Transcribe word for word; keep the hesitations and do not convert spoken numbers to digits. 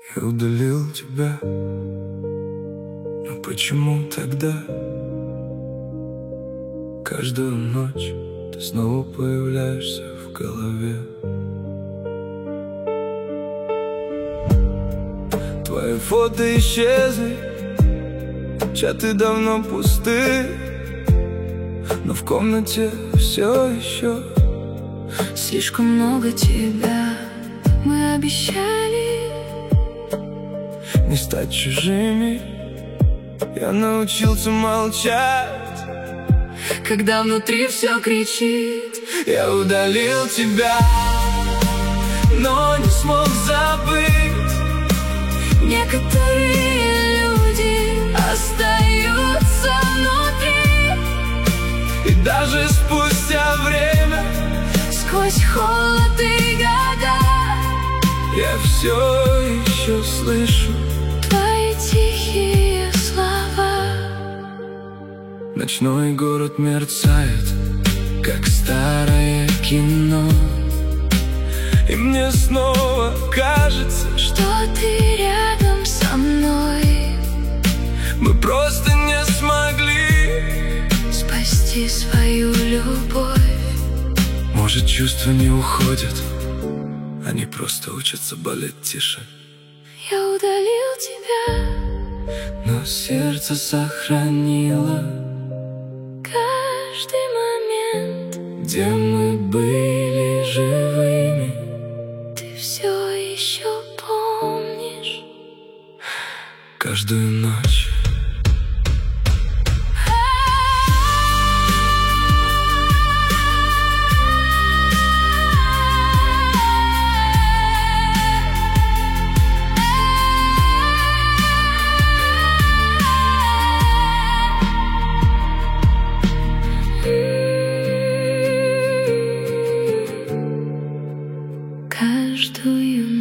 Я удалил тебя, но почему тогда каждую ночь ты снова появляешься в голове? Твои фото исчезли, чаты давно пусты, но в комнате все еще слишком много тебя. Мы обещали не стать чужими. Я научился молчать, когда внутри все кричит. Я удалил тебя, но не смог забыть. Некоторые люди остаются внутри, и даже спустя время, сквозь холод и года, я все еще слышу твои тихие слова. Ночной город мерцает, как старое кино, и мне снова кажется, что ты рядом со мной. Мы просто не смогли спасти свою любовь. Может, чувства не уходят, они просто учатся болеть тише. Я удалил тебя, но сердце сохранило каждый момент, где мы были живыми. Ты все еще помнишь каждую ночь. каждую